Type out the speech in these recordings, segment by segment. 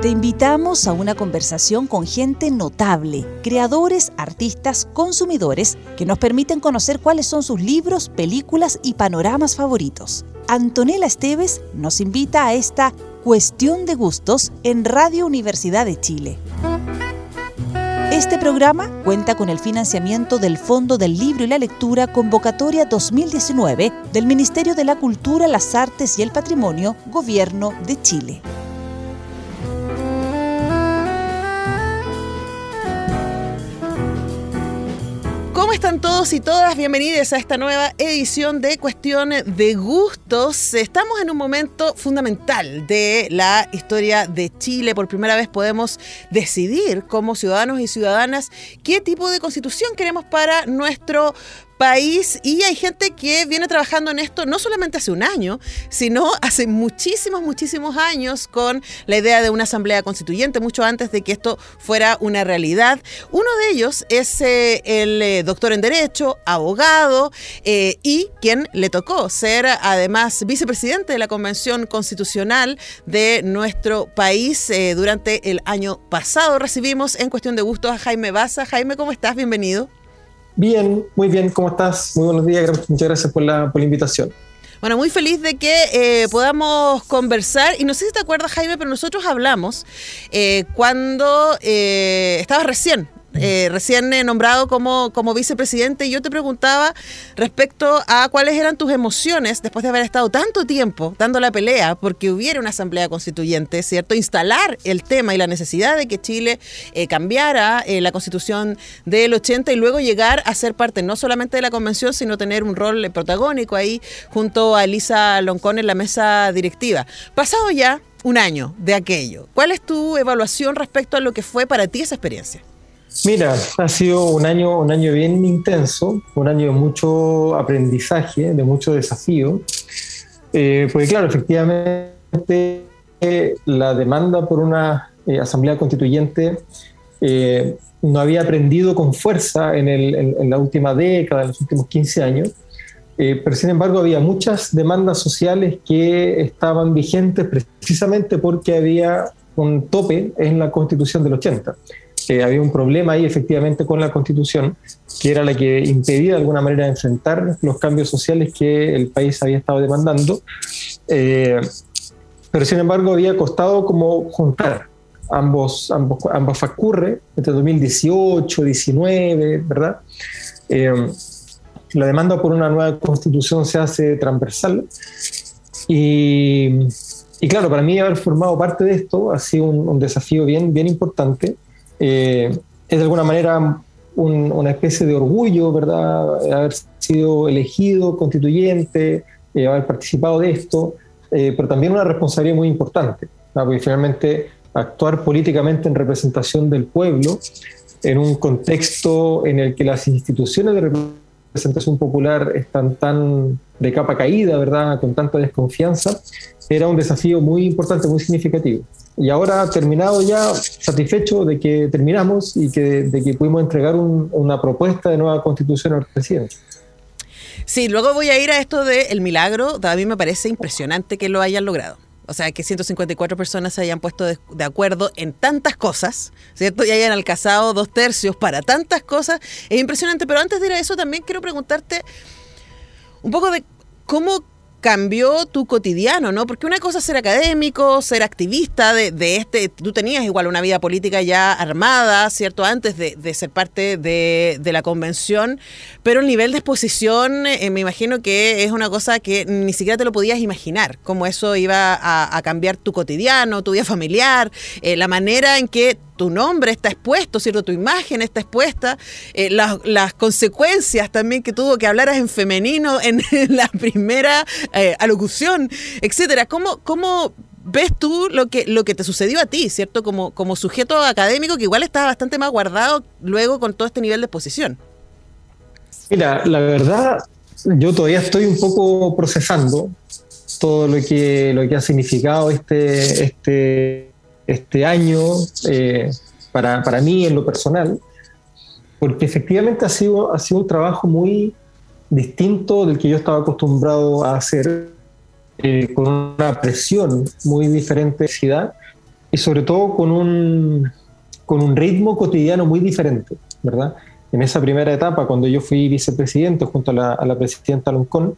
Te invitamos a una conversación con gente notable, creadores, artistas, consumidores, que nos permiten conocer cuáles son sus libros, películas y panoramas favoritos. Antonella Esteves nos invita a esta Cuestión de Gustos en Radio Universidad de Chile. Este programa cuenta con el financiamiento del Fondo del Libro y la Lectura Convocatoria 2019 del Ministerio de la Cultura, las Artes y el Patrimonio, Gobierno de Chile. ¿Cómo están todos y todas? Bienvenidos a esta nueva edición de Cuestión de Gustos. Estamos en un momento fundamental de la historia de Chile. Por primera vez podemos decidir como ciudadanos y ciudadanas qué tipo de constitución queremos para nuestro país, y hay gente que viene trabajando en esto no solamente hace un año, sino hace muchísimos años, con la idea de una asamblea constituyente, mucho antes de que esto fuera una realidad. Uno de ellos es el doctor en Derecho, abogado, y quien le tocó ser además vicepresidente de la Convención Constitucional de nuestro país durante el año pasado. Recibimos en Cuestión de Gustos a Jaime Baza. Jaime, ¿cómo estás? Bienvenido. Bien, muy bien, ¿cómo estás? Muy buenos días, muchas gracias por la invitación. Bueno, muy feliz de que podamos conversar, y no sé si te acuerdas, Jaime, pero nosotros hablamos cuando estabas recién nombrado como vicepresidente, y yo te preguntaba respecto a cuáles eran tus emociones después de haber estado tanto tiempo dando la pelea porque hubiera una asamblea constituyente, ¿cierto? Instalar el tema y la necesidad de que Chile cambiara la constitución del 80 y luego llegar a ser parte no solamente de la convención, sino tener un rol protagónico ahí junto a Elisa Loncón en la mesa directiva. Pasado ya un año de aquello, ¿cuál es tu evaluación respecto a lo que fue para ti esa experiencia? Mira, ha sido un año bien intenso, un año de mucho aprendizaje, de mucho desafío, porque claro, efectivamente la demanda por una asamblea constituyente no había aprendido con fuerza en la última década, en los últimos 15 años, pero sin embargo había muchas demandas sociales que estaban vigentes precisamente porque había un tope en la Constitución del 80. Había un problema ahí efectivamente con la Constitución, que era la que impedía de alguna manera enfrentar los cambios sociales que el país había estado demandando, pero sin embargo había costado como juntar ambas facurres entre 2018, 19, ¿verdad? La demanda por una nueva Constitución se hace transversal, y claro, para mí haber formado parte de esto ha sido un desafío bien importante. Es de alguna manera una especie de orgullo, ¿verdad? Haber sido elegido constituyente, haber participado de esto, pero también una responsabilidad muy importante, ¿no? Porque finalmente actuar políticamente en representación del pueblo en un contexto en el que las instituciones de representación popular están tan de capa caída, ¿verdad? Con tanta desconfianza, era un desafío muy importante, muy significativo. Y ahora, terminado ya, satisfecho de que terminamos y de que pudimos entregar una propuesta de nueva constitución al presidente. Sí, luego voy a ir a esto del milagro. A mí me parece impresionante que lo hayan logrado. O sea, que 154 personas se hayan puesto de acuerdo en tantas cosas, ¿cierto? Y hayan alcanzado 2/3 para tantas cosas. Es impresionante, pero antes de ir a eso también quiero preguntarte un poco de cómo cambió tu cotidiano, ¿no? Porque una cosa es ser académico, ser activista tú tenías igual una vida política ya armada, ¿cierto? Antes de ser parte de la convención, pero el nivel de exposición me imagino que es una cosa que ni siquiera te lo podías imaginar, cómo eso iba a cambiar tu cotidiano, tu vida familiar, la manera en que tu nombre está expuesto, ¿cierto? Tu imagen está expuesta, las consecuencias también que tuvo que hablaras en femenino en la primera alocución, etcétera. ¿Cómo ves tú lo que te sucedió a ti, ¿cierto? Como sujeto académico que igual estaba bastante más guardado luego con todo este nivel de exposición. Mira, la verdad, yo todavía estoy un poco procesando todo lo que ha significado este año para mí en lo personal, porque efectivamente ha sido un trabajo muy distinto del que yo estaba acostumbrado a hacer, con una presión muy diferente de ciudad, y sobre todo con un ritmo cotidiano muy diferente, ¿verdad? En esa primera etapa, cuando yo fui vicepresidente junto a la presidenta Loncón,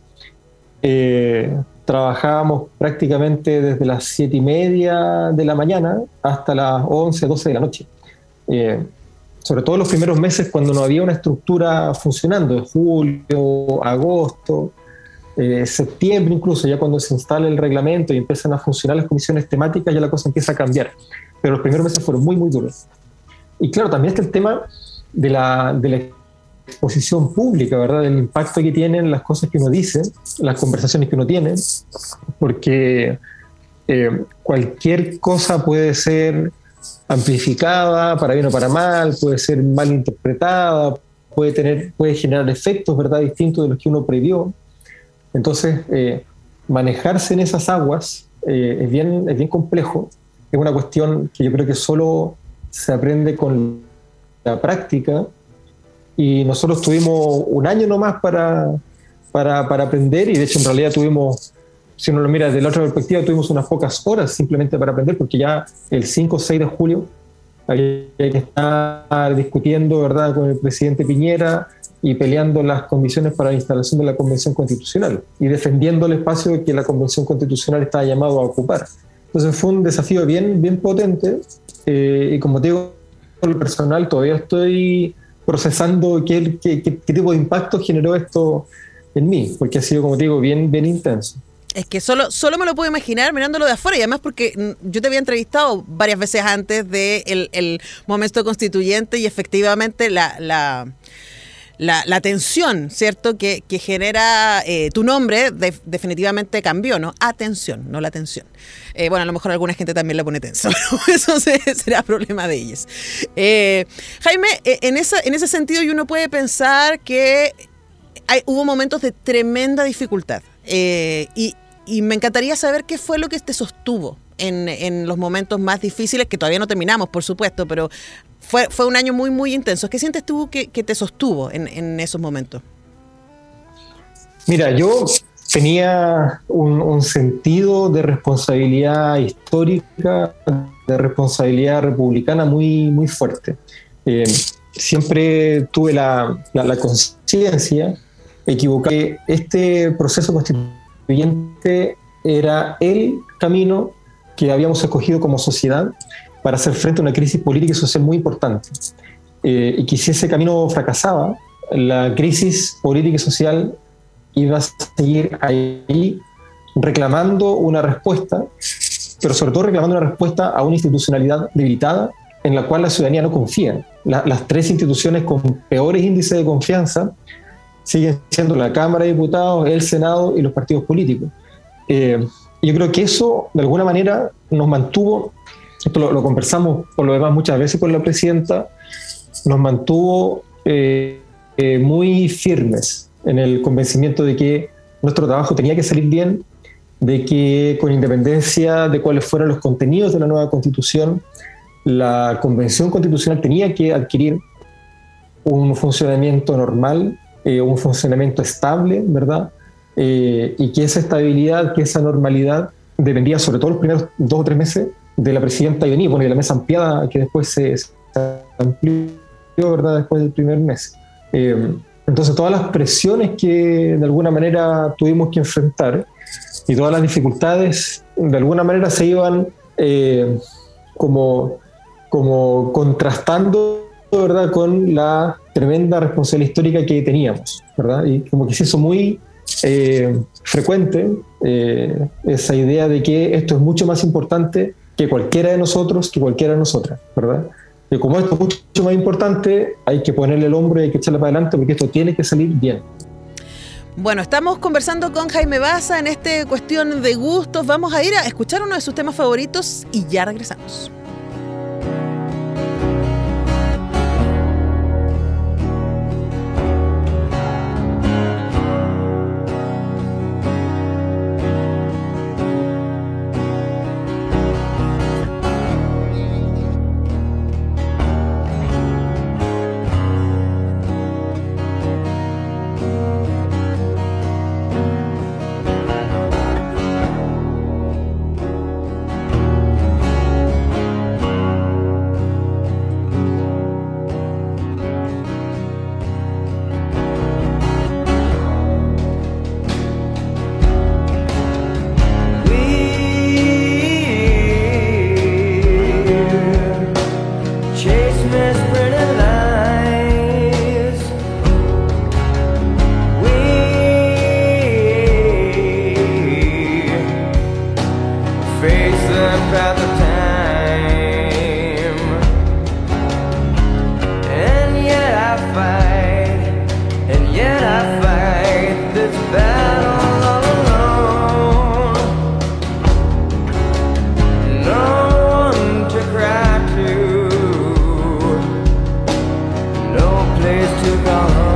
trabajábamos prácticamente desde las 7:30 de la mañana hasta las 11, 12 de la noche. Sobre todo en los primeros meses cuando no había una estructura funcionando, en julio, agosto, septiembre incluso, ya cuando se instala el reglamento y empiezan a funcionar las comisiones temáticas, ya la cosa empieza a cambiar. Pero los primeros meses fueron muy, muy duros. Y claro, también está el tema de la exposición pública, ¿verdad? Del impacto que tienen las cosas que uno dice, las conversaciones que uno tiene, porque cualquier cosa puede ser amplificada, para bien o para mal, puede ser mal interpretada, puede generar efectos, ¿verdad?, distintos de los que uno previó. Entonces, manejarse en esas aguas es bien complejo. Es una cuestión que yo creo que solo se aprende con la práctica, y nosotros tuvimos un año nomás para aprender, y de hecho en realidad tuvimos, si uno lo mira desde la otra perspectiva, tuvimos unas pocas horas simplemente para aprender, porque ya el 5 o 6 de julio había que estar discutiendo, ¿verdad?, con el presidente Piñera y peleando las condiciones para la instalación de la Convención Constitucional y defendiendo el espacio que la Convención Constitucional estaba llamado a ocupar. Entonces fue un desafío bien potente, y como te digo, en lo personal todavía estoy procesando qué tipo de impacto generó esto en mí, porque ha sido, como te digo, bien intenso. Es que solo me lo puedo imaginar mirándolo de afuera, y además porque yo te había entrevistado varias veces antes del momento constituyente, y efectivamente la tensión, ¿cierto?, que genera tu nombre definitivamente cambió, ¿no? Atención, no la tensión. Bueno, a lo mejor alguna gente también la pone tenso, pero eso será problema de ellos. Jaime, en ese sentido, uno puede pensar que hubo momentos de tremenda dificultad, y me encantaría saber qué fue lo que te sostuvo en los momentos más difíciles, que todavía no terminamos, por supuesto, pero fue un año muy intenso. ¿Qué sientes tú que te sostuvo en esos momentos? Mira, yo tenía un sentido de responsabilidad histórica, de responsabilidad republicana muy fuerte. Siempre tuve la conciencia equivocada que este proceso constituyente era el camino que habíamos escogido como sociedad para hacer frente a una crisis política y social muy importante. Y que si ese camino fracasaba, la crisis política y social iba a seguir ahí reclamando una respuesta, pero sobre todo reclamando una respuesta a una institucionalidad debilitada en la cual la ciudadanía no confía. Las tres instituciones con peores índices de confianza siguen siendo la Cámara de Diputados, el Senado y los partidos políticos. Yo creo que eso, de alguna manera, nos mantuvo, esto lo conversamos por lo demás muchas veces con la presidenta, nos mantuvo muy firmes en el convencimiento de que nuestro trabajo tenía que salir bien, de que con independencia de cuáles fueran los contenidos de la nueva Constitución, la Convención Constitucional tenía que adquirir un funcionamiento normal, un funcionamiento estable, ¿verdad? Y que esa estabilidad, que esa normalidad dependía sobre todo los primeros 2 o 3 meses de la presidenta Ioni, bueno, y de la mesa ampliada que después se amplió, ¿verdad?, después del primer mes. Entonces todas las presiones que de alguna manera tuvimos que enfrentar y todas las dificultades de alguna manera se iban como contrastando, ¿verdad?, con la tremenda responsabilidad histórica que teníamos, ¿verdad? Y como que se hizo muy frecuente esa idea de que esto es mucho más importante que cualquiera de nosotros, que cualquiera de nosotras, ¿verdad? Y como esto es mucho más importante, hay que ponerle el hombro y hay que echarle para adelante porque esto tiene que salir bien. Bueno, estamos conversando con Jaime Baza en esta cuestión de gustos. Vamos a ir a escuchar uno de sus temas favoritos y ya regresamos. slip at the time, and yet I fight, and yet I fight this battle all alone. No one to cry to, no place to go home.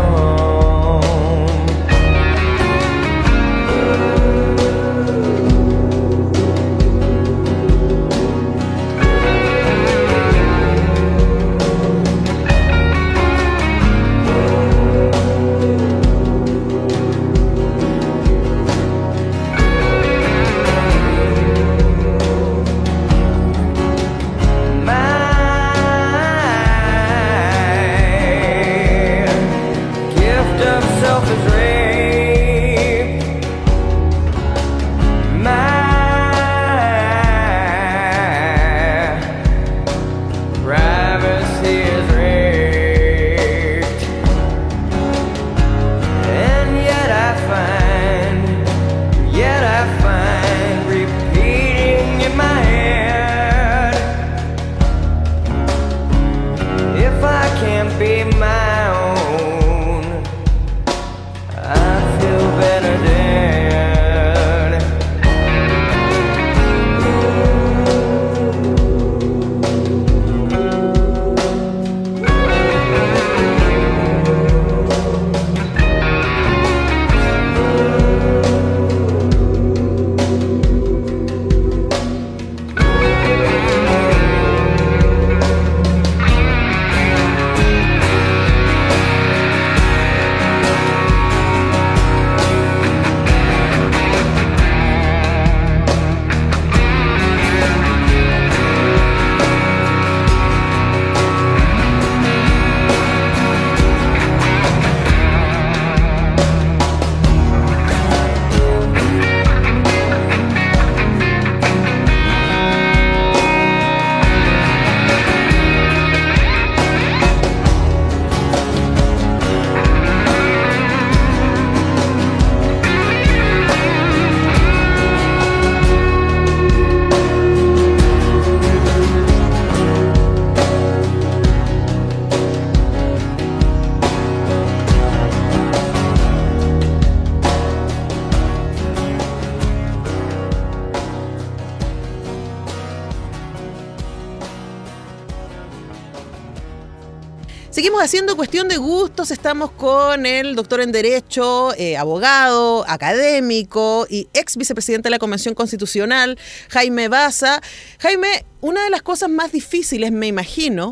Seguimos haciendo cuestión de gustos, estamos con el doctor en Derecho, abogado, académico y ex vicepresidente de la Convención Constitucional, Jaime Baza. Jaime, una de las cosas más difíciles, me imagino,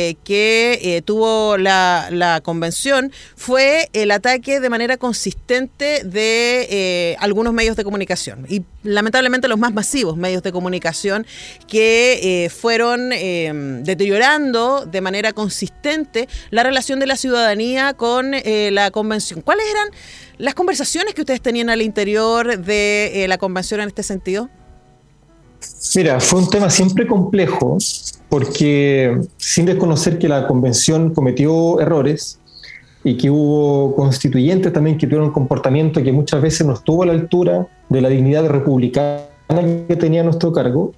que tuvo la convención fue el ataque de manera consistente de algunos medios de comunicación y lamentablemente los más masivos medios de comunicación que fueron deteriorando de manera consistente la relación de la ciudadanía con la convención. ¿Cuáles eran las conversaciones que ustedes tenían al interior de la convención en este sentido? Mira, fue un tema siempre complejo porque sin desconocer que la convención cometió errores y que hubo constituyentes también que tuvieron un comportamiento que muchas veces no estuvo a la altura de la dignidad republicana que tenía a nuestro cargo,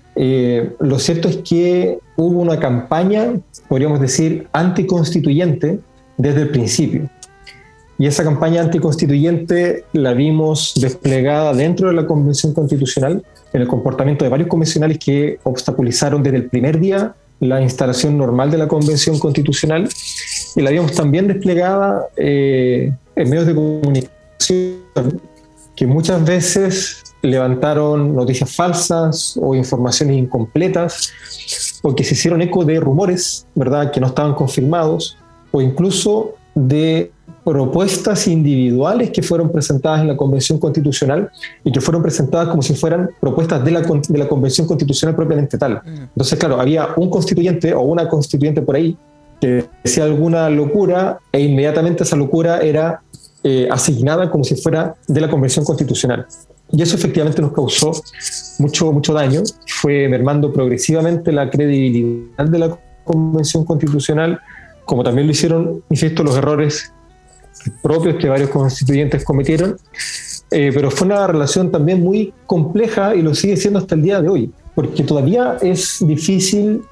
lo cierto es que hubo una campaña, podríamos decir, anticonstituyente desde el principio. Y esa campaña anticonstituyente la vimos desplegada dentro de la Convención Constitucional, en el comportamiento de varios convencionales que obstaculizaron desde el primer día la instalación normal de la Convención Constitucional, y la vimos también desplegada en medios de comunicación que muchas veces levantaron noticias falsas o informaciones incompletas, o que se hicieron eco de rumores, ¿verdad?, que no estaban confirmados, o incluso de propuestas individuales que fueron presentadas en la Convención Constitucional y que fueron presentadas como si fueran propuestas de la Convención Constitucional propiamente tal. Entonces, claro, había un constituyente o una constituyente por ahí que decía alguna locura e inmediatamente esa locura era asignada como si fuera de la Convención Constitucional. Y eso efectivamente nos causó mucho daño, fue mermando progresivamente la credibilidad de la Convención Constitucional, como también lo hicieron, insisto, los errores propios que varios constituyentes cometieron. pero fue una relación también muy compleja y lo sigue siendo hasta el día de hoy, porque todavía es difícil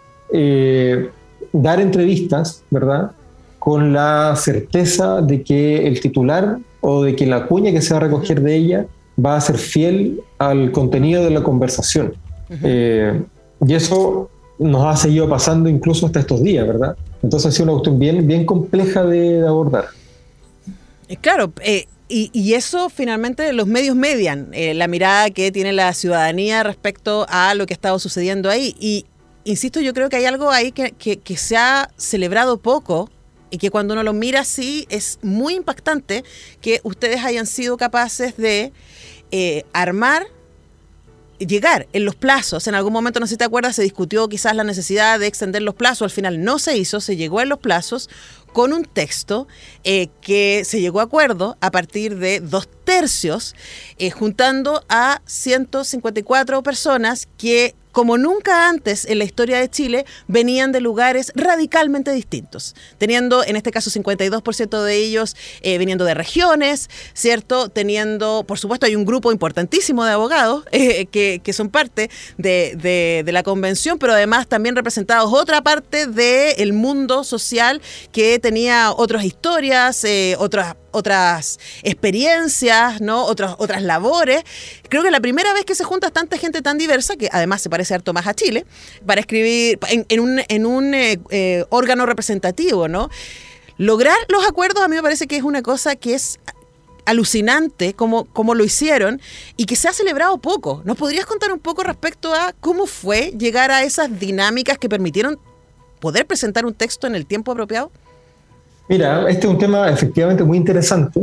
dar entrevistas, ¿verdad?, con la certeza de que el titular o de que la cuña que se va a recoger de ella va a ser fiel al contenido de la conversación. Y eso nos ha seguido pasando incluso hasta estos días, ¿verdad? Entonces ha sido una cuestión bien compleja de abordar. Claro, y eso finalmente los medios median la mirada que tiene la ciudadanía respecto a lo que ha estado sucediendo ahí. Y insisto, yo creo que hay algo ahí que se ha celebrado poco y que cuando uno lo mira así es muy impactante que ustedes hayan sido capaces de armar, llegar en los plazos. En algún momento, no sé si te acuerdas, se discutió quizás la necesidad de extender los plazos. Al final no se hizo, se llegó en los plazos con un texto que se llegó a acuerdo a partir de 2/3, juntando a 154 personas que, como nunca antes en la historia de Chile, venían de lugares radicalmente distintos, teniendo en este caso 52% de ellos viniendo de regiones, ¿cierto? Teniendo, por supuesto, hay un grupo importantísimo de abogados que son parte de la convención, pero además también representados otra parte del mundo social que tenía otras historias, otras experiencias, ¿no? Otras labores. Creo que la primera vez que se junta tanta gente tan diversa, que además se parece harto más a Chile, para escribir en un órgano representativo, ¿no? Lograr los acuerdos a mí me parece que es una cosa que es alucinante como lo hicieron y que se ha celebrado poco. ¿Nos podrías contar un poco respecto a cómo fue llegar a esas dinámicas que permitieron poder presentar un texto en el tiempo apropiado? Mira, este es un tema efectivamente muy interesante.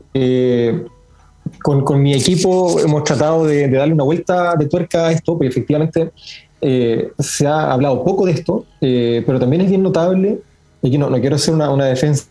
Con mi equipo hemos tratado de darle una vuelta de tuerca a esto, porque efectivamente se ha hablado poco de esto, pero también es bien notable, y aquí no quiero hacer una defensa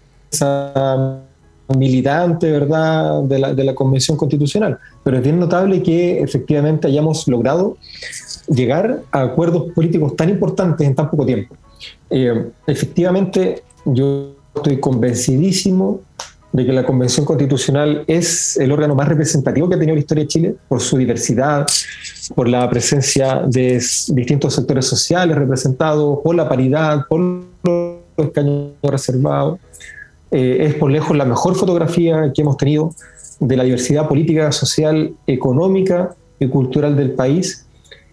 militante, ¿verdad?, de la Convención Constitucional, pero es bien notable que efectivamente hayamos logrado llegar a acuerdos políticos tan importantes en tan poco tiempo. Efectivamente, yo estoy convencidísimo de que la Convención Constitucional es el órgano más representativo que ha tenido la historia de Chile, por su diversidad, por la presencia de distintos sectores sociales representados, por la paridad, por los escaños reservados. Es por lejos la mejor fotografía que hemos tenido de la diversidad política, social, económica y cultural del país.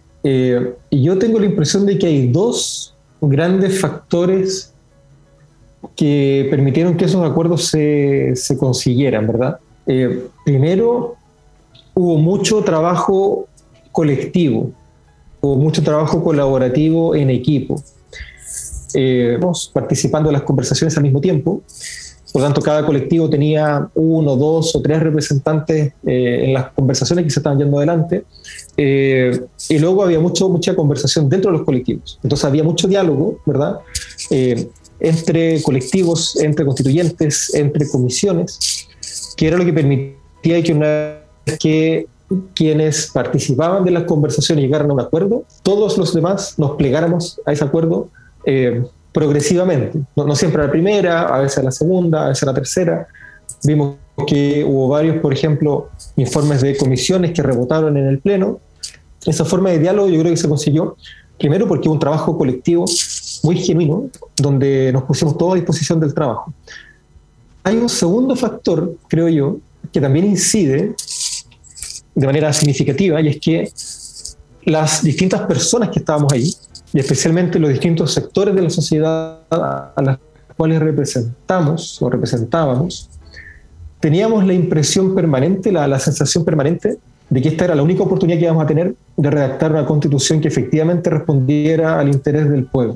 Y yo tengo la impresión de que hay dos grandes factores que permitieron que esos acuerdos se consiguieran, ¿verdad? Primero, hubo mucho trabajo colectivo, hubo mucho trabajo colaborativo en equipo. Participando en las conversaciones al mismo tiempo, por lo tanto cada colectivo tenía 1, 2 o 3 representantes en las conversaciones que se estaban llevando adelante, y luego había mucha conversación dentro de los colectivos, entonces había mucho diálogo, ¿verdad?, entre colectivos, entre constituyentes, entre comisiones, que era lo que permitía que una vez que quienes participaban de las conversaciones llegaran a un acuerdo, todos los demás nos plegáramos a ese acuerdo progresivamente, no siempre a la primera, a veces a la segunda, a veces a la tercera. Vimos que hubo varios, por ejemplo, informes de comisiones que rebotaron en el Pleno. Esa forma de diálogo yo creo que se consiguió, primero porque hubo un trabajo colectivo muy genuino, donde nos pusimos todos a disposición del trabajo. Hay un segundo factor, creo yo, que también incide de manera significativa, y es que las distintas personas que estábamos ahí, y especialmente los distintos sectores de la sociedad a las cuales representamos o representábamos, teníamos la impresión permanente, la sensación permanente de que esta era la única oportunidad que íbamos a tener de redactar una constitución que efectivamente respondiera al interés del pueblo.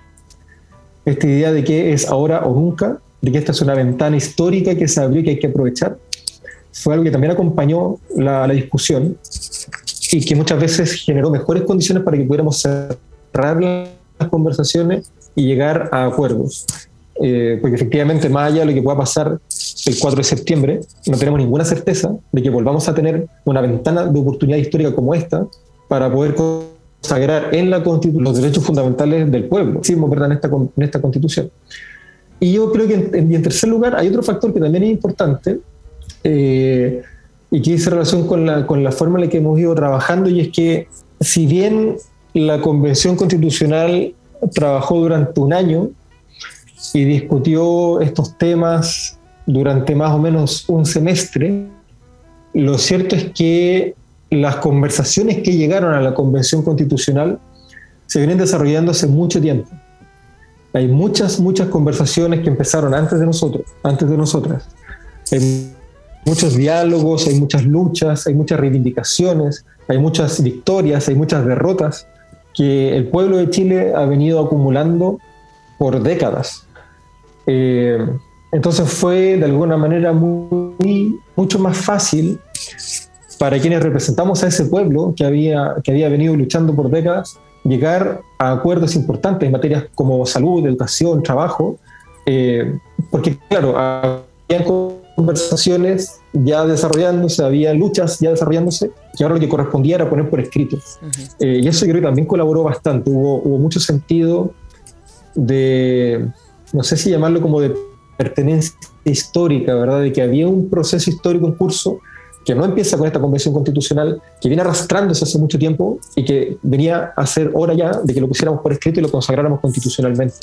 Esta idea de que es ahora o nunca, de que esta es una ventana histórica que se abrió y que hay que aprovechar, fue algo que también acompañó la discusión y que muchas veces generó mejores condiciones para que pudiéramos cerrar las conversaciones y llegar a acuerdos. Porque efectivamente, más allá de lo que pueda pasar el 4 de septiembre, no tenemos ninguna certeza de que volvamos a tener una ventana de oportunidad histórica como esta para poder consagrar en la Constitución los derechos fundamentales del pueblo, ¿verdad?, en esta Constitución. Y yo creo que en tercer lugar hay otro factor que también es importante, y y que dice relación con la forma en la que hemos ido trabajando, y es que si bien la Convención Constitucional trabajó durante un año y discutió estos temas durante más o menos un semestre, lo cierto es que las conversaciones que llegaron a la Convención Constitucional se vienen desarrollando hace mucho tiempo. Hay muchas conversaciones que empezaron antes de nosotras. Hay muchos diálogos, hay muchas luchas, hay muchas reivindicaciones, hay muchas victorias, hay muchas derrotas que el pueblo de Chile ha venido acumulando por décadas. Entonces fue de alguna manera mucho más fácil para quienes representamos a ese pueblo que había venido luchando por décadas, llegar a acuerdos importantes en materias como salud, educación, trabajo, porque claro, había conversaciones ya desarrollándose, había luchas ya desarrollándose, y ahora lo que correspondía era poner por escrito. Y eso yo creo que también colaboró bastante. Hubo mucho sentido de, no sé si llamarlo como de pertenencia histórica, ¿verdad? De que había un proceso histórico en curso que no empieza con esta Convención Constitucional, que viene arrastrándose hace mucho tiempo y que venía a ser hora ya de que lo pusiéramos por escrito y lo consagráramos constitucionalmente.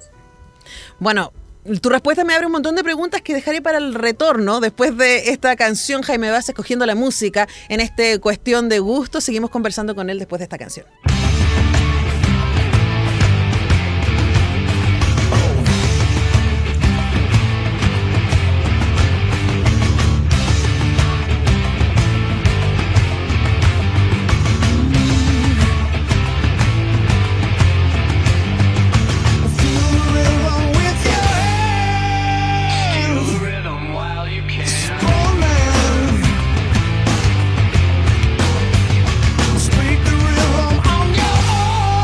Bueno, tu respuesta me abre un montón de preguntas que dejaré para el retorno. Después de esta canción, Jaime Baza escogiendo la música en este Cuestión de Gusto. Seguimos conversando con él después de esta canción. Speak the rhythm on your own.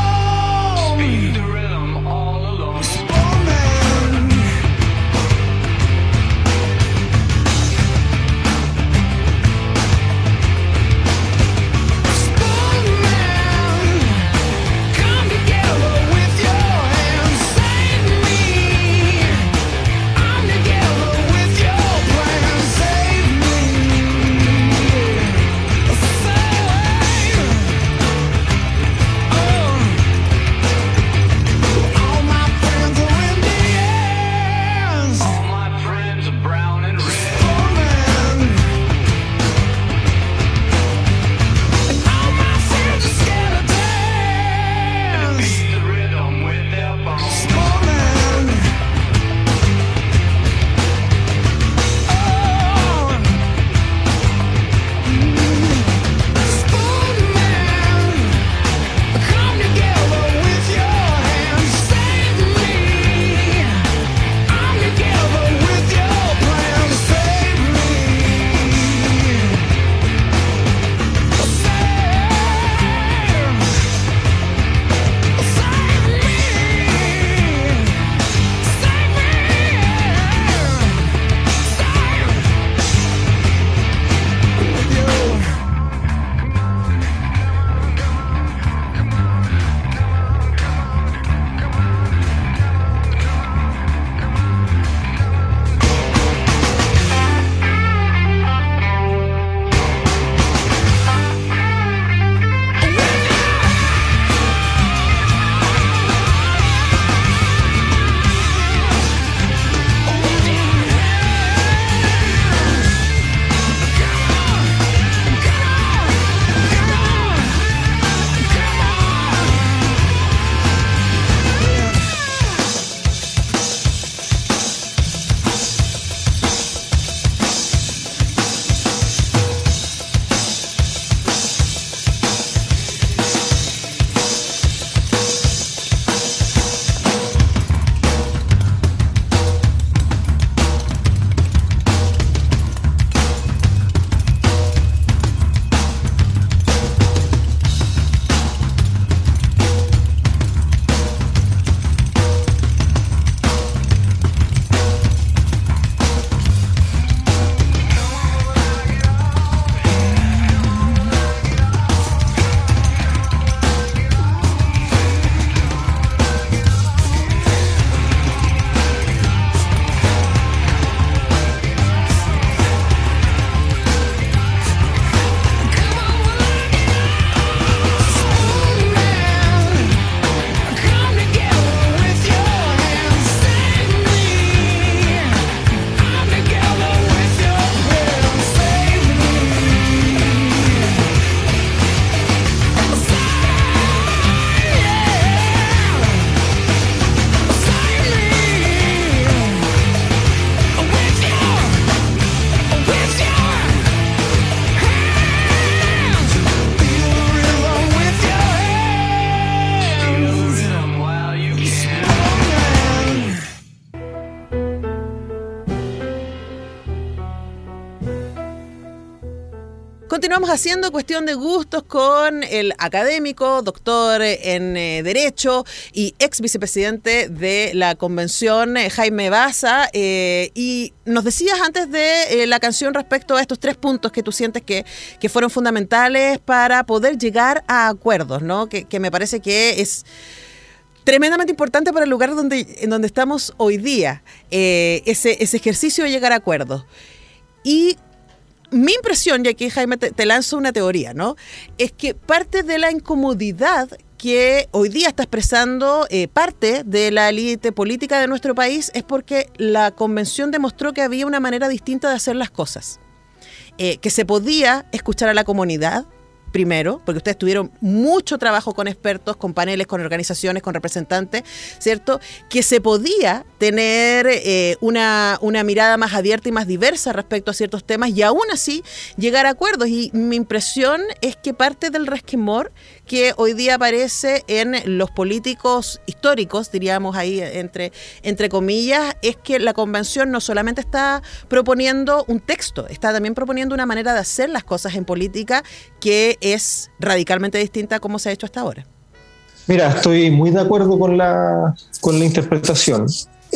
continuamos haciendo Cuestión de Gustos con el académico, doctor en Derecho y ex vicepresidente de la Convención, Jaime Baza. Y nos decías antes de la canción respecto a estos 3 puntos que tú sientes que fueron fundamentales para poder llegar a acuerdos, ¿no? Que me parece que es tremendamente importante para el lugar en donde estamos hoy día, ese ejercicio de llegar a acuerdos. Y mi impresión, y aquí Jaime te lanzo una teoría, ¿no? Es que parte de la incomodidad que hoy día está expresando parte de la élite política de nuestro país es porque la convención demostró que había una manera distinta de hacer las cosas. Que se podía escuchar a la comunidad, primero, porque ustedes tuvieron mucho trabajo con expertos, con paneles, con organizaciones, con representantes, ¿cierto? Que se podía tener una mirada más abierta y más diversa respecto a ciertos temas y aún así llegar a acuerdos. Y mi impresión es que parte del resquemor que hoy día aparece en los políticos históricos, diríamos ahí entre comillas, es que la convención no solamente está proponiendo un texto, está también proponiendo una manera de hacer las cosas en política que es radicalmente distinta a cómo se ha hecho hasta ahora. Mira, estoy muy de acuerdo con la interpretación.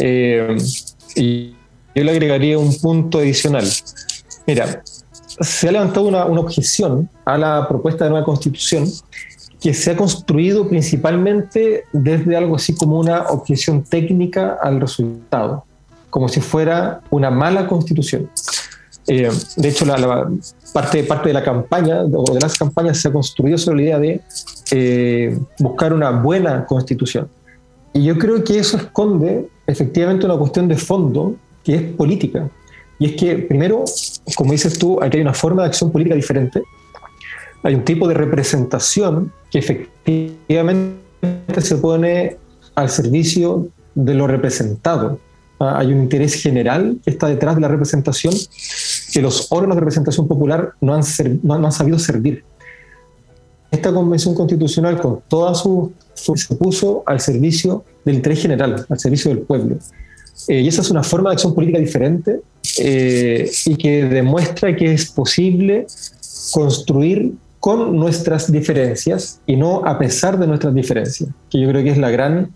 Y yo le agregaría un punto adicional. Mira, se ha levantado una objeción a la propuesta de nueva constitución que se ha construido principalmente desde algo así como una objeción técnica al resultado, como si fuera una mala constitución. De hecho, parte de la campaña o de las campañas se ha construido sobre la idea de buscar una buena constitución. Y yo creo que eso esconde efectivamente una cuestión de fondo que es política. Y es que, primero, como dices tú, aquí hay una forma de acción política diferente. Hay un tipo de representación que efectivamente se pone al servicio de lo representado. Hay un interés general que está detrás de la representación que los órganos de representación popular no han sabido servir. Esta convención constitucional, con toda se puso al servicio del interés general, al servicio del pueblo. Y esa es una forma de acción política diferente y que demuestra que es posible construir con nuestras diferencias y no a pesar de nuestras diferencias, que yo creo que es la gran,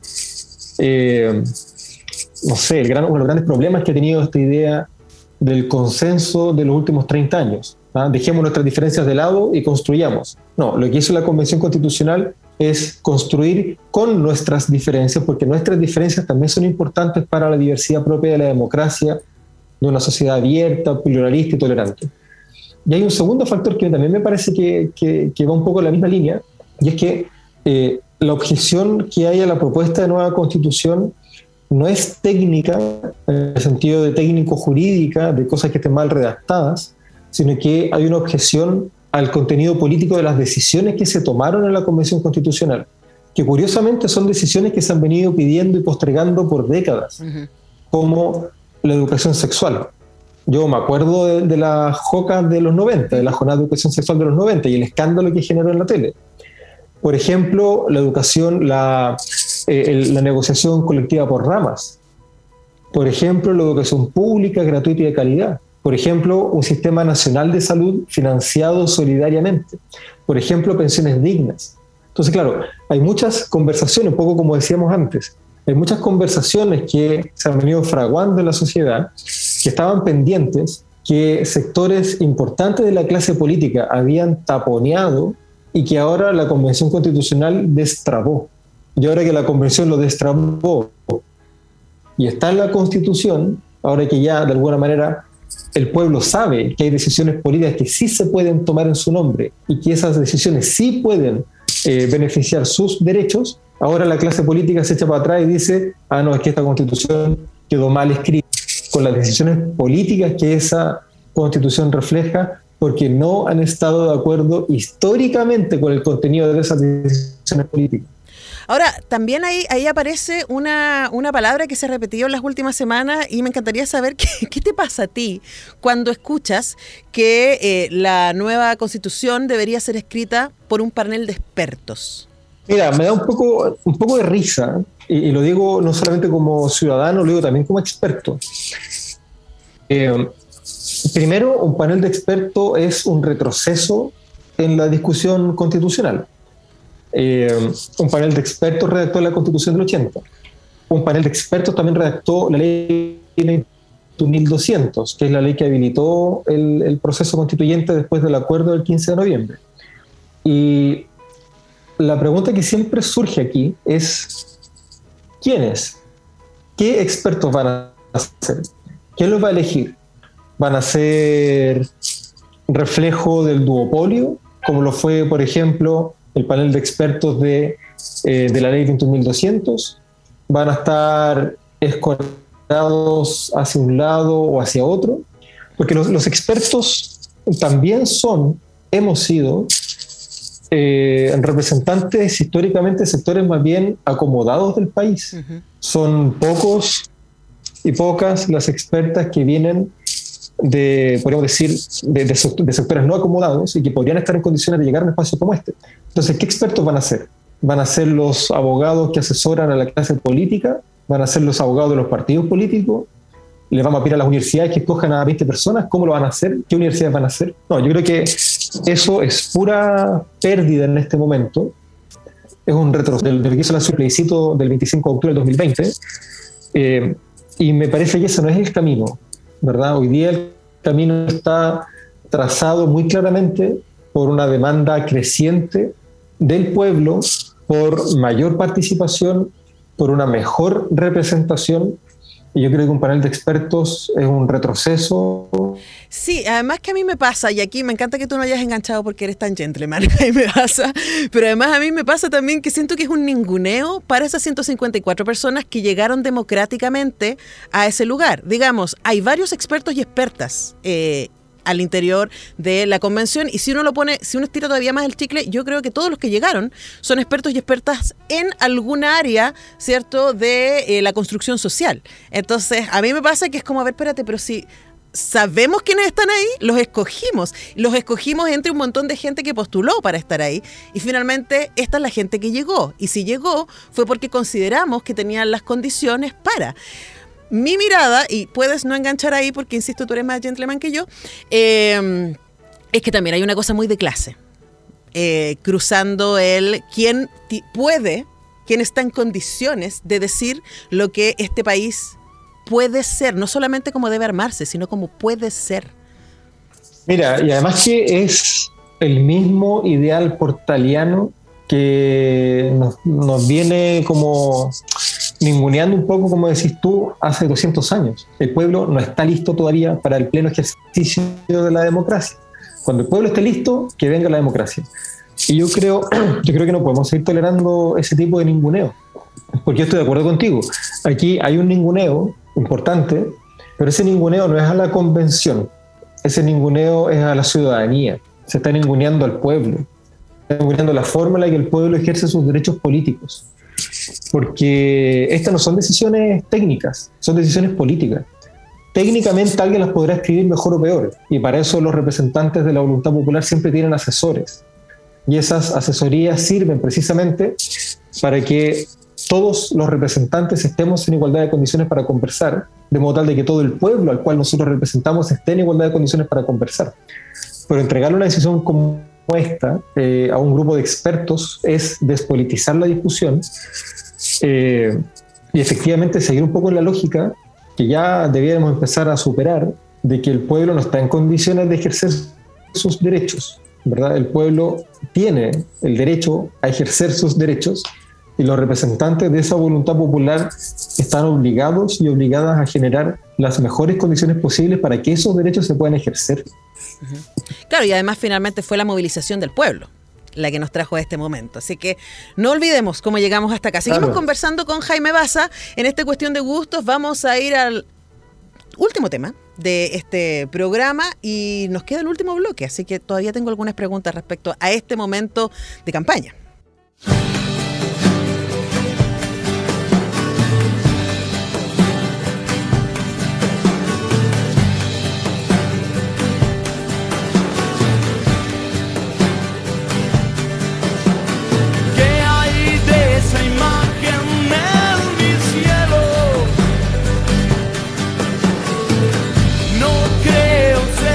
uno de los grandes problemas que ha tenido esta idea del consenso de los últimos 30 años. Dejemos nuestras diferencias de lado y construyamos. No, lo que hizo la Convención Constitucional es construir con nuestras diferencias, porque nuestras diferencias también son importantes para la diversidad propia de la democracia, de una sociedad abierta, pluralista y tolerante. Y hay un segundo factor que también me parece que va un poco en la misma línea, y es que la objeción que hay a la propuesta de nueva Constitución no es técnica, en el sentido de técnico-jurídica, de cosas que estén mal redactadas, sino que hay una objeción al contenido político de las decisiones que se tomaron en la Convención Constitucional, que curiosamente son decisiones que se han venido pidiendo y postergando por décadas, como la educación sexual. Yo me acuerdo de las JOCAS de los 90, de la Jornada de Educación Sexual de los 90 y el escándalo que generó en la tele. Por ejemplo, la educación, la negociación colectiva por ramas. Por ejemplo, la educación pública, gratuita y de calidad. Por ejemplo, un sistema nacional de salud financiado solidariamente. Por ejemplo, pensiones dignas. Entonces, claro, hay muchas conversaciones, un poco como decíamos antes, hay muchas conversaciones que se han venido fraguando en la sociedad, que estaban pendientes, que sectores importantes de la clase política habían taponeado y que ahora la Convención Constitucional destrabó. Y ahora que la Convención lo destrabó y está en la Constitución, ahora que ya de alguna manera el pueblo sabe que hay decisiones políticas que sí se pueden tomar en su nombre y que esas decisiones sí pueden beneficiar sus derechos, ahora la clase política se echa para atrás y dice, no, es que esta Constitución quedó mal escrita, con las decisiones políticas que esa Constitución refleja, porque no han estado de acuerdo históricamente con el contenido de esas decisiones políticas. Ahora, también ahí aparece una palabra que se ha repetido en las últimas semanas y me encantaría saber qué te pasa a ti cuando escuchas que la nueva Constitución debería ser escrita por un panel de expertos. Mira, me da un poco de risa, y lo digo no solamente como ciudadano, lo digo también como experto. Primero, un panel de expertos es un retroceso en la discusión constitucional. Un panel de expertos redactó la Constitución del 80. Un panel de expertos también redactó la ley 21.200, que es la ley que habilitó el proceso constituyente después del acuerdo del 15 de noviembre. Y la pregunta que siempre surge aquí es: ¿quiénes? ¿Qué expertos van a ser? ¿Quién los va a elegir? ¿Van a ser reflejo del duopolio, como lo fue, por ejemplo, el panel de expertos de la ley 21.200? ¿Van a estar escorados hacia un lado o hacia otro? Porque los expertos también hemos sido representantes históricamente de sectores más bien acomodados del país. Uh-huh. Son pocos y pocas las expertas que vienen podríamos decir, de sectores no acomodados y que podrían estar en condiciones de llegar a un espacio como este. Entonces, ¿qué expertos van a ser? ¿Van a ser los abogados que asesoran a la clase política? ¿Van a ser los abogados de los partidos políticos? ¿Les vamos a pedir a las universidades que escojan a 20 personas? ¿Cómo lo van a hacer? ¿Qué universidades van a hacer? No, yo creo que eso es pura pérdida en este momento. Es un retroceso del que hizo el plebiscito del 25 de octubre del 2020. Y me parece que ese no es el camino, ¿verdad? Hoy día el camino está trazado muy claramente por una demanda creciente del pueblo, por mayor participación, por una mejor representación. Y yo creo que un panel de expertos es un retroceso. Sí, además que a mí me pasa, y aquí me encanta que tú no hayas enganchado porque eres tan gentleman, y me pasa, pero además a mí me pasa también que siento que es un ninguneo para esas 154 personas que llegaron democráticamente a ese lugar. Digamos, hay varios expertos y expertas al interior de la convención, y si uno estira todavía más el chicle, yo creo que todos los que llegaron son expertos y expertas en alguna área, ¿cierto?, de la construcción social. Entonces, a mí me pasa que es como, a ver, espérate, pero si sabemos quiénes están ahí, los escogimos entre un montón de gente que postuló para estar ahí, y finalmente esta es la gente que llegó, y si llegó fue porque consideramos que tenían las condiciones para. Mi mirada, y puedes no enganchar ahí porque, insisto, tú eres más gentleman que yo, es que también hay una cosa muy de clase, cruzando quién está en condiciones de decir lo que este país puede ser, no solamente como debe armarse, sino como puede ser. Mira, y además que es el mismo ideal portaliano que nos viene como ninguneando un poco, como decís tú, hace 200 años. El pueblo no está listo todavía para el pleno ejercicio de la democracia. Cuando el pueblo esté listo, que venga la democracia. Y yo creo que no podemos seguir tolerando ese tipo de ninguneo, porque yo estoy de acuerdo contigo. Aquí hay un ninguneo importante, pero ese ninguneo no es a la convención, ese ninguneo es a la ciudadanía. Se está ninguneando al pueblo, se está ninguneando la forma en la que el pueblo ejerce sus derechos políticos. Porque estas no son decisiones técnicas, son decisiones políticas. Técnicamente alguien las podrá escribir mejor o peor, y para eso los representantes de la voluntad popular siempre tienen asesores. Y esas asesorías sirven precisamente para que todos los representantes estemos en igualdad de condiciones para conversar, de modo tal de que todo el pueblo al cual nosotros representamos esté en igualdad de condiciones para conversar. Pero entregarle una decisión como esta a un grupo de expertos es despolitizar la discusión y efectivamente seguir un poco en la lógica que ya debiéramos empezar a superar, de que el pueblo no está en condiciones de ejercer sus derechos, ¿verdad? El pueblo tiene el derecho a ejercer sus derechos, y los representantes de esa voluntad popular están obligados y obligadas a generar las mejores condiciones posibles para que esos derechos se puedan ejercer. Uh-huh. Claro, y además finalmente fue la movilización del pueblo la que nos trajo a este momento. Así que no olvidemos cómo llegamos hasta acá. Seguimos conversando con Jaime Baza en esta cuestión de gustos. Vamos a ir al último tema de este programa y nos queda el último bloque, así que todavía tengo algunas preguntas respecto a este momento de campaña. No creo ser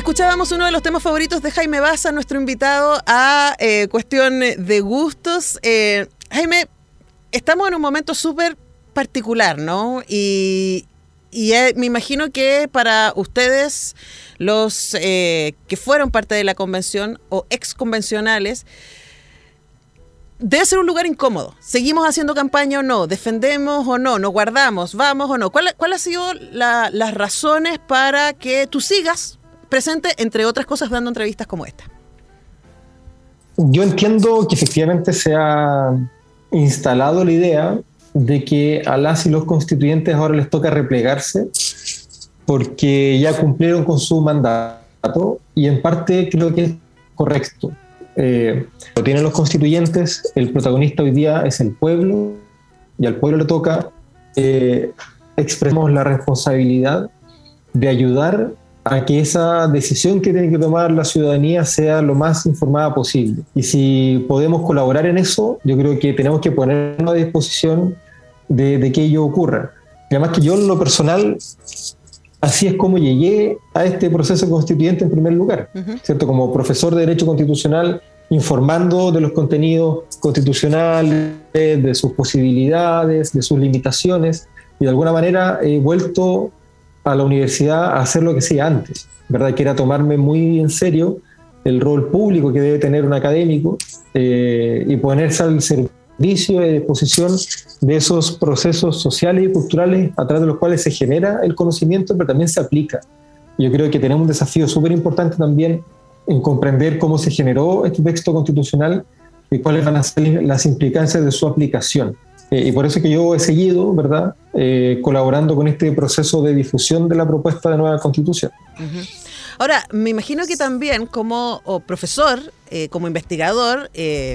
Escuchábamos uno de los temas favoritos de Jaime Baza, nuestro invitado a Cuestión de Gustos. Jaime, estamos en un momento súper particular, ¿no? Y me imagino que para ustedes, los que fueron parte de la convención o exconvencionales, debe ser un lugar incómodo. ¿Seguimos haciendo campaña o no? ¿Defendemos o no? ¿Nos guardamos? ¿Vamos o no? ¿Cuál ha sido las razones para que tú sigas presente, entre otras cosas, dando entrevistas como esta? Yo entiendo que efectivamente se ha instalado la idea de que a las y los constituyentes ahora les toca replegarse porque ya cumplieron con su mandato, y en parte creo que es correcto. Lo tienen los constituyentes, el protagonista hoy día es el pueblo, y al pueblo le toca expresemos la responsabilidad de ayudar a que esa decisión que tiene que tomar la ciudadanía sea lo más informada posible. Y si podemos colaborar en eso, yo creo que tenemos que ponernos a disposición de que ello ocurra. Y además que yo en lo personal, así es como llegué a este proceso constituyente en primer lugar, ¿cierto? Como profesor de Derecho Constitucional, informando de los contenidos constitucionales, de sus posibilidades, de sus limitaciones, y de alguna manera he vuelto a la universidad a hacer lo que hacía antes, ¿verdad? Que era tomarme muy en serio el rol público que debe tener un académico y ponerse al servicio y disposición de esos procesos sociales y culturales a través de los cuales se genera el conocimiento, pero también se aplica. Yo creo que tenemos un desafío súper importante también en comprender cómo se generó este texto constitucional y cuáles van a ser las implicancias de su aplicación. Y por eso es que yo he seguido, ¿verdad?, colaborando con este proceso de difusión de la propuesta de nueva Constitución. Ahora, me imagino que también como profesor, como investigador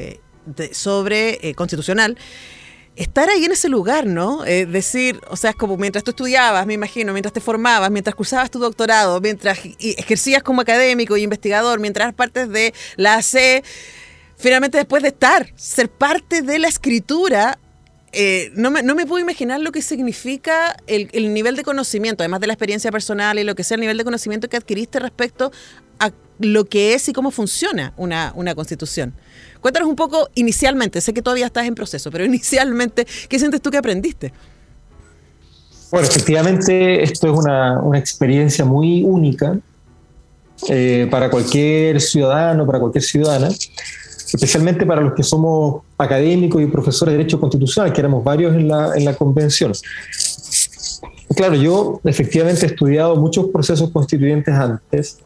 sobre constitucional, estar ahí en ese lugar, ¿no? Decir, o sea, es como mientras tú estudiabas, me imagino, mientras te formabas, mientras cursabas tu doctorado, mientras ejercías como académico y investigador, mientras eras parte de la AC, finalmente después de ser parte de la escritura, no me puedo imaginar lo que significa el nivel de conocimiento, además de la experiencia personal y lo que sea, el nivel de conocimiento que adquiriste respecto a lo que es y cómo funciona una constitución. Cuéntanos un poco inicialmente, sé que todavía estás en proceso, pero inicialmente, ¿qué sientes tú que aprendiste? Bueno, efectivamente esto es una experiencia muy única para cualquier ciudadano, para cualquier ciudadana, especialmente para los que somos académicos y profesores de Derecho Constitucional, que éramos varios en la convención. Claro, yo efectivamente he estudiado muchos procesos constituyentes antes.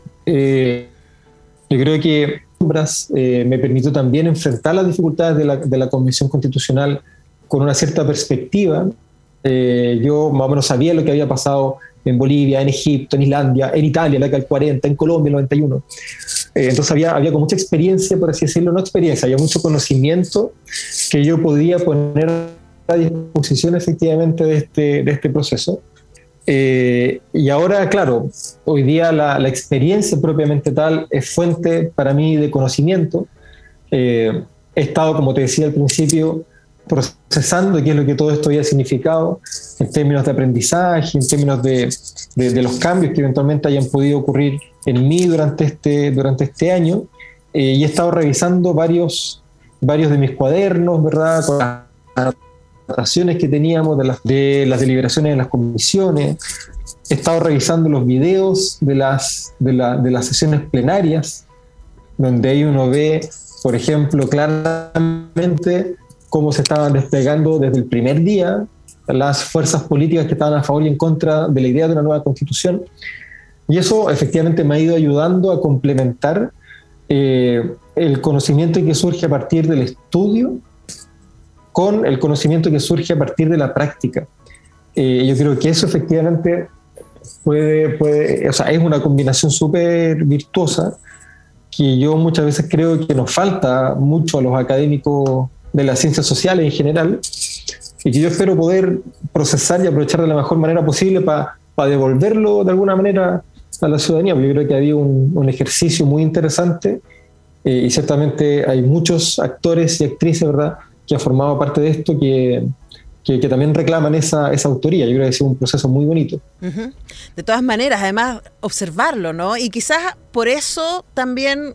Yo creo que me permitió también enfrentar las dificultades de la Convención Constitucional con una cierta perspectiva. Yo más o menos sabía lo que había pasado en Bolivia, en Egipto, en Islandia, en Italia, en la década del 40, en Colombia, en el 91. Entonces había con mucha experiencia, por así decirlo, no experiencia, había mucho conocimiento que yo podía poner a disposición efectivamente de este proceso. Y ahora, claro, hoy día la experiencia propiamente tal es fuente para mí de conocimiento. He estado, como te decía al principio, procesando qué es lo que todo esto había significado en términos de aprendizaje, en términos de los cambios que eventualmente hayan podido ocurrir en mí durante este año, y he estado revisando varios de mis cuadernos, ¿verdad?, con las anotaciones que teníamos de las deliberaciones en las comisiones. He estado revisando los videos de las sesiones plenarias, donde ahí uno ve, por ejemplo, claramente cómo se estaban desplegando desde el primer día las fuerzas políticas que estaban a favor y en contra de la idea de una nueva constitución. Y eso efectivamente me ha ido ayudando a complementar el conocimiento que surge a partir del estudio con el conocimiento que surge a partir de la práctica. Yo creo que eso efectivamente puede, o sea, es una combinación súper virtuosa que yo muchas veces creo que nos falta mucho a los académicos de las ciencias sociales en general, y que yo espero poder procesar y aprovechar de la mejor manera posible para devolverlo de alguna manera a la ciudadanía. Yo creo que había un ejercicio muy interesante y ciertamente hay muchos actores y actrices, ¿verdad?, que han formado parte de esto que que también reclaman esa autoría. Yo creo que ha sido un proceso muy bonito. Ujú. De todas maneras, además, observarlo, ¿no? Y quizás por eso también,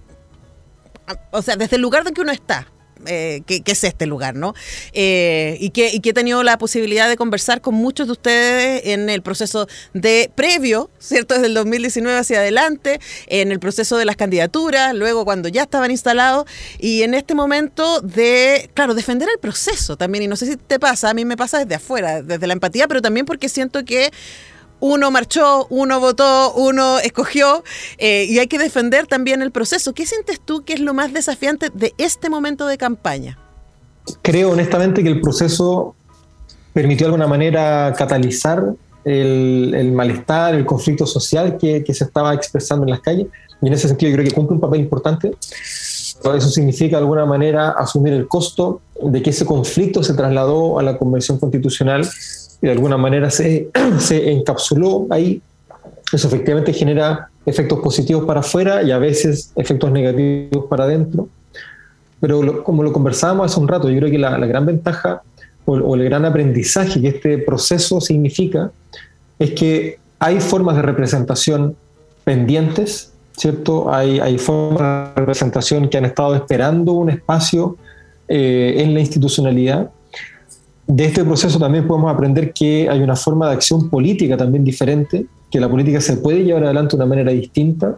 o sea, desde el lugar en que uno está, que es este lugar, ¿no? Y que he tenido la posibilidad de conversar con muchos de ustedes en el proceso de previo, ¿cierto? Desde el 2019 hacia adelante, en el proceso de las candidaturas, luego cuando ya estaban instalados, y en este momento de, claro, defender el proceso también. Y no sé si te pasa, a mí me pasa desde afuera, desde la empatía, pero también porque siento que uno marchó, uno votó, uno escogió, y hay que defender también el proceso. ¿Qué sientes tú que es lo más desafiante de este momento de campaña? Creo honestamente que el proceso permitió de alguna manera catalizar el malestar, el conflicto social que se estaba expresando en las calles, y en ese sentido yo creo que cumple un papel importante. Eso significa de alguna manera asumir el costo de que ese conflicto se trasladó a la Convención Constitucional y de alguna manera se encapsuló ahí. Eso efectivamente genera efectos positivos para afuera y a veces efectos negativos para adentro. Pero como lo conversábamos hace un rato, yo creo que la gran ventaja o el gran aprendizaje que este proceso significa es que hay formas de representación pendientes, ¿cierto? Hay formas de representación que han estado esperando un espacio en la institucionalidad. De este proceso también podemos aprender que hay una forma de acción política también diferente, que la política se puede llevar adelante de una manera distinta,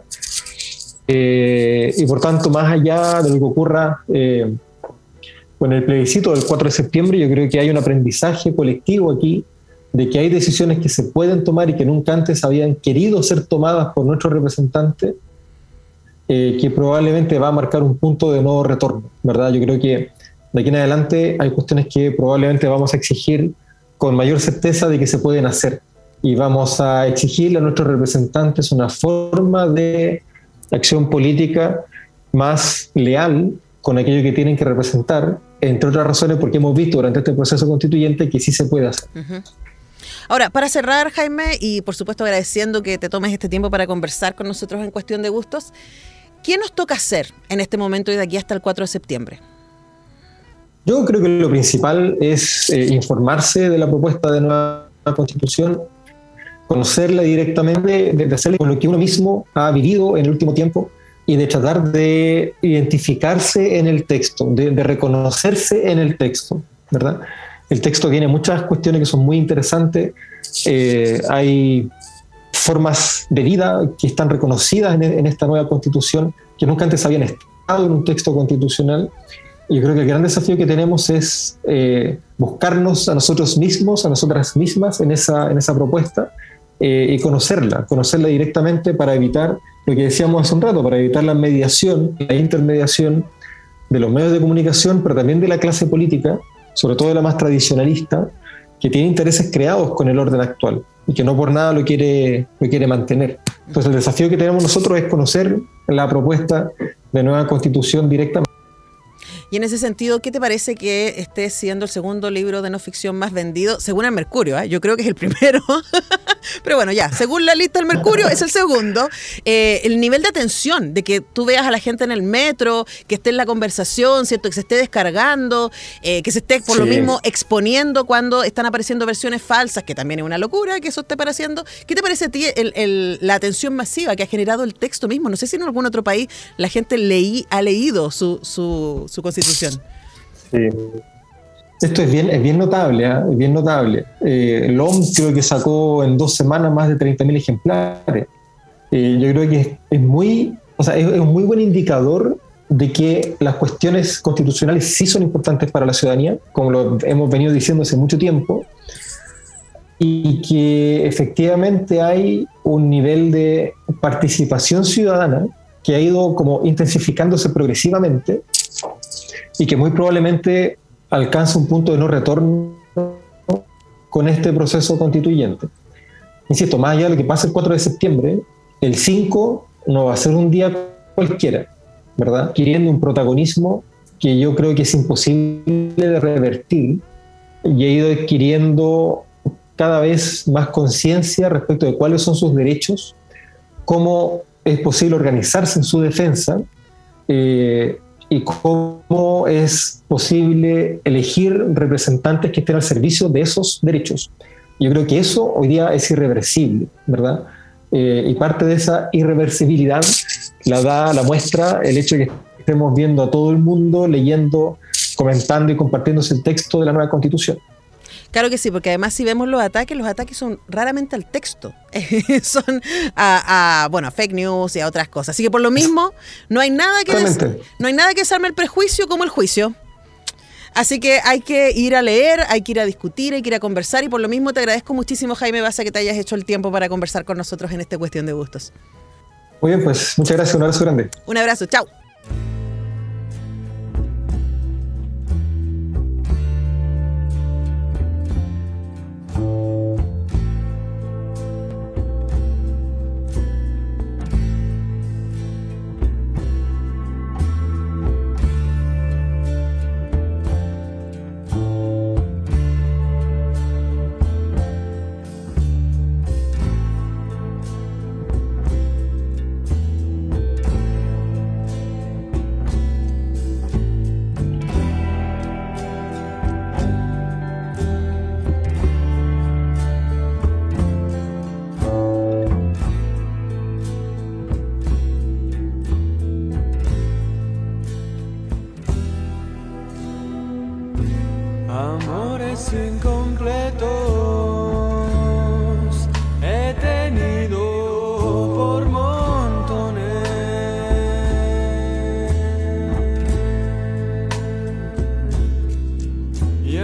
y por tanto, más allá de lo que ocurra con el plebiscito del 4 de septiembre, yo creo que hay un aprendizaje colectivo aquí de que hay decisiones que se pueden tomar y que nunca antes habían querido ser tomadas por nuestros representantes, que probablemente va a marcar un punto de nuevo retorno, ¿verdad? Yo creo que de aquí en adelante hay cuestiones que probablemente vamos a exigir con mayor certeza de que se pueden hacer, y vamos a exigirle a nuestros representantes una forma de acción política más leal con aquello que tienen que representar, entre otras razones porque hemos visto durante este proceso constituyente que sí se puede hacer. Uh-huh. Ahora, para cerrar, Jaime, y por supuesto agradeciendo que te tomes este tiempo para conversar con nosotros en Cuestión de Gustos, ¿qué nos toca hacer en este momento y de aquí hasta el 4 de septiembre? Yo creo que lo principal es informarse de la propuesta de nueva Constitución, conocerla directamente, de hacerle con lo que uno mismo ha vivido en el último tiempo y de tratar de identificarse en el texto, de reconocerse en el texto, ¿verdad? El texto tiene muchas cuestiones que son muy interesantes. Hay formas de vida que están reconocidas en esta nueva Constitución que nunca antes habían estado en un texto constitucional. Y yo creo que el gran desafío que tenemos es buscarnos a nosotros mismos, a nosotras mismas en esa propuesta, y conocerla directamente para evitar lo que decíamos hace un rato, para evitar la mediación, la intermediación de los medios de comunicación, pero también de la clase política, sobre todo de la más tradicionalista, que tiene intereses creados con el orden actual y que no por nada lo quiere mantener. Entonces el desafío que tenemos nosotros es conocer la propuesta de nueva Constitución directamente. Y en ese sentido, ¿qué te parece que esté siendo el segundo libro de no ficción más vendido, según el Mercurio? Yo creo que es el primero, pero bueno, ya, según la lista del Mercurio, es el segundo. El nivel de atención, de que tú veas a la gente en el metro, que esté en la conversación, ¿cierto? Que se esté descargando, que se esté por lo mismo exponiendo cuando están apareciendo versiones falsas, que también es una locura que eso esté apareciendo. ¿Qué te parece a ti la atención masiva que ha generado el texto mismo? No sé si en algún otro país la gente ha leído su Constitución. Sí. Esto es bien notable, ¿eh? Es bien notable. El OMS creo que sacó en 2 semanas más de 30.000 ejemplares. Yo creo que es un muy buen indicador de que las cuestiones constitucionales sí son importantes para la ciudadanía, como lo hemos venido diciendo hace mucho tiempo, y que efectivamente hay un nivel de participación ciudadana que ha ido como intensificándose progresivamente y que muy probablemente alcanza un punto de no retorno con este proceso constituyente. Insisto, más allá de lo que pasa el 4 de septiembre, el 5 no va a ser un día cualquiera, ¿verdad? Adquiriendo un protagonismo que yo creo que es imposible de revertir, y ha ido adquiriendo cada vez más conciencia respecto de cuáles son sus derechos, cómo es posible organizarse en su defensa, y cómo es posible elegir representantes que estén al servicio de esos derechos. Yo creo que eso hoy día es irreversible, ¿verdad? Y parte de esa irreversibilidad la muestra el hecho de que estemos viendo a todo el mundo leyendo, comentando y compartiéndose el texto de la nueva Constitución. Claro que sí, porque además si vemos los ataques son raramente al texto, son a fake news y a otras cosas. Así que por lo mismo no hay nada que desarme el prejuicio como el juicio. Así que hay que ir a leer, hay que ir a discutir, hay que ir a conversar, y por lo mismo te agradezco muchísimo, Jaime Baza, que te hayas hecho el tiempo para conversar con nosotros en esta Cuestión de Gustos. Muy bien, pues muchas gracias, un abrazo grande. Un abrazo, chao. Amores incompletos he tenido por montones, y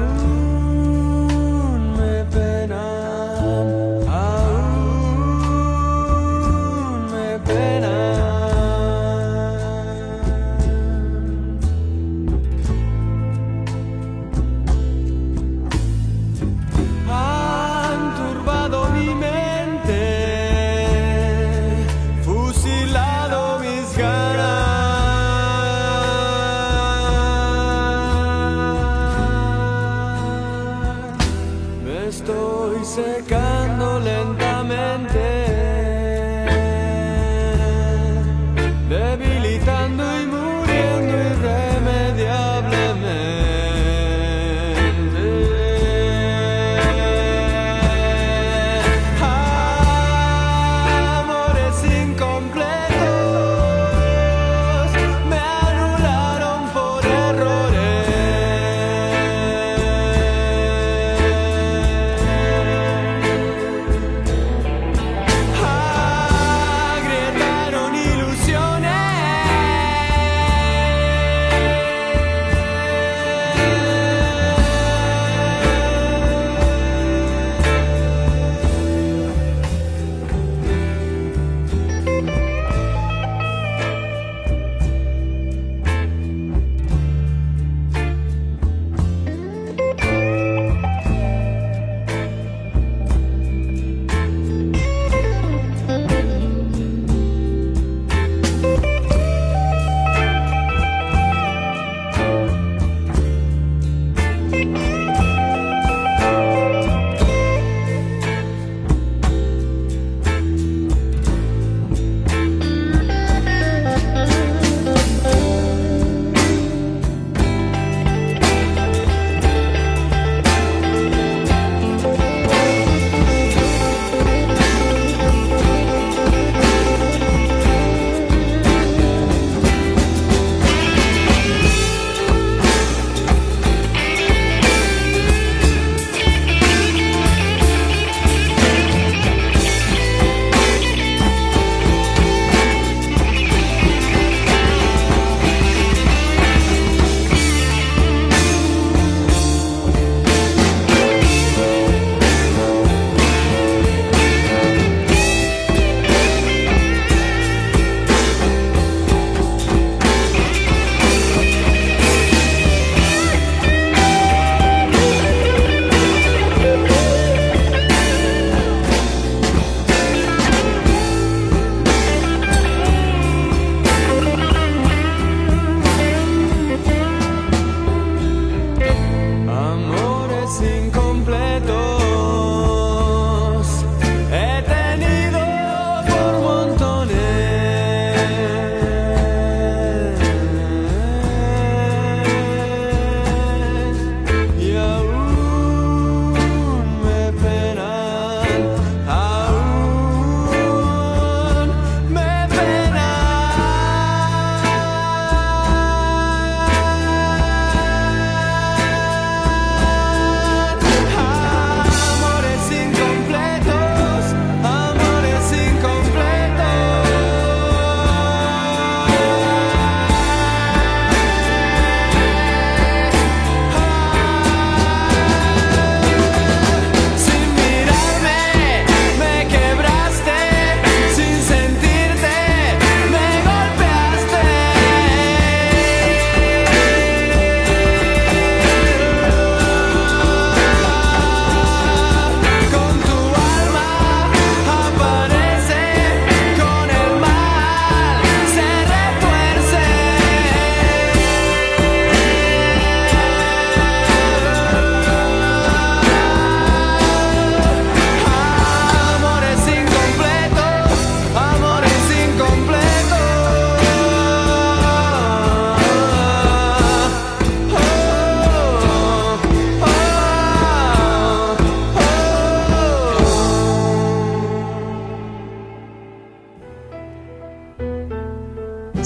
aún me penan, aún me penan. Estoy secando lentamente, debilitando y muriendo irremediablemente. Amores incompletos me anularon por errores.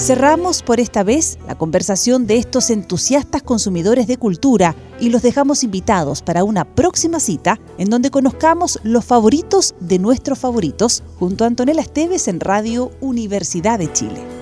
Cerramos por esta vez la conversación de estos entusiastas consumidores de cultura y los dejamos invitados para una próxima cita en donde conozcamos los favoritos de nuestros favoritos junto a Antonella Esteves en Radio Universidad de Chile.